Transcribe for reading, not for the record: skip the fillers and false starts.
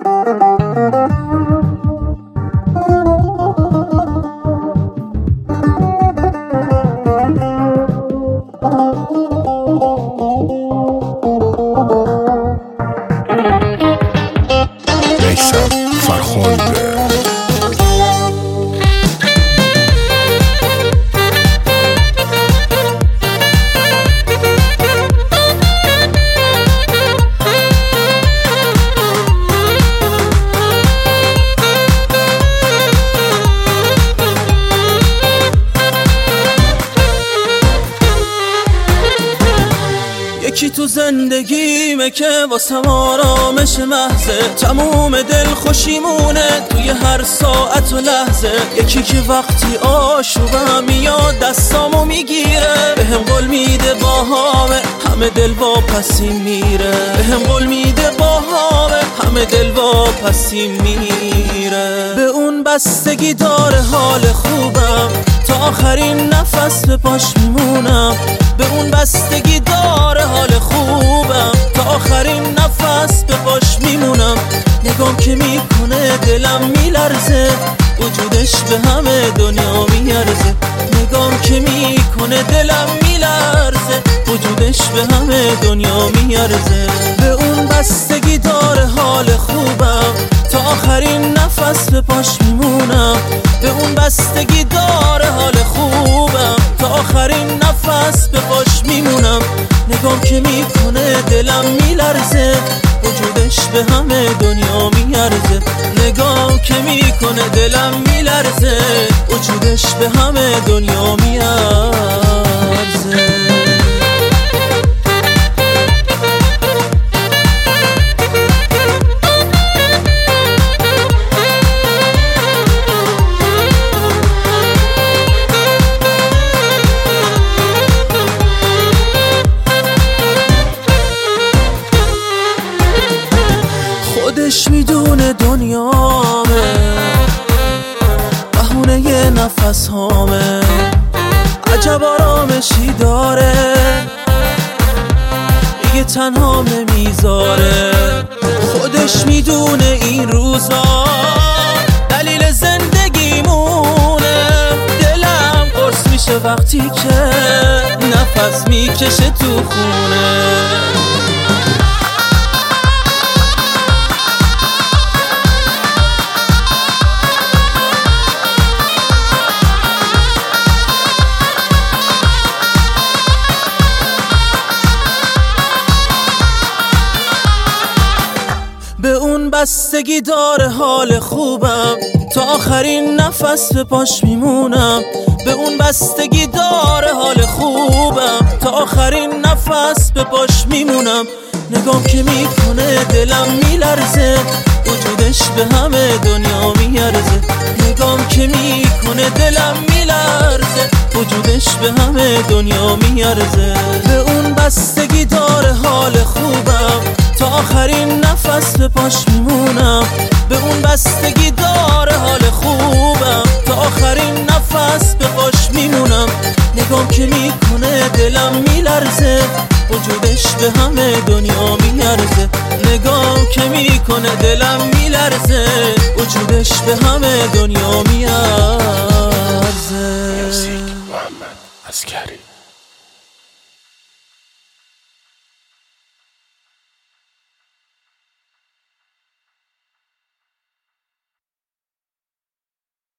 یکی تو زندگیمه که واسم آرامش محضه، تموم دل خوشیمونه توی هر ساعت و لحظه. یکی که وقتی آشوبم میاد دستامو میگیره، بهم قول میده باهامه همه دل واپسی میره، بهم قول میده باهامه همه دل واپسی میره. به اون بستگی داره حال خوبم، تا آخرین نفس به پاش میمونم. به اون بستگی داره حال خوبم، تا آخرین نفس به پاش میمونم. نگام که میکنه دلم میلرزه، وجودش به همه دنیا میارزه. نگام که میکنه دلم میلرزه، وجودش به همه دنیا میارزه. به اون بستگی داره حال خوبم، تا آخرین نفس به پاش میمونم. به اون بستگی داره حال خوبم، تا آخرین نفس به پاش میمونم. نگام که میکنه دلم میلرزه، وجودش به همه دنیا میارزه. نگام که میکنه دلم میلرزه، وجودش به همه دنیا میارزه. خودش میدونه دنیامه، بهونه یه نفس هامه. عجب آرامشی داره، دیگه تنها نمیذاره. خودش میدونه این روزا دلیل زندگیمونه. دلم قرص میشه وقتی که نفس میکشه تو خونه. به اون بستگی داره حال خوبم، تا آخرین نفس به پاش میمونم. به اون بستگی داره حال خوبم، تا آخرین نفس به پاش میمونم. نگام که میکنه دلم میلرزه، وجودش به همه دنیا میارزه. نگام که میکنه دلم میلرزه، وجودش به همه دنیا میارزه. به اون بستگی داره حال خوبم، تا آخرین نفس به پاش میمونم. به اون بستگی داره حال خوبم، تا آخرین نفس به پاش میمونم. نگام که میکنه دلم میلرزه، وجودش به همه دنیا میارزه. نگام که میکنه دلم میلرزه، وجودش به همه دنیا میارزه. موزیک محمد عسکری.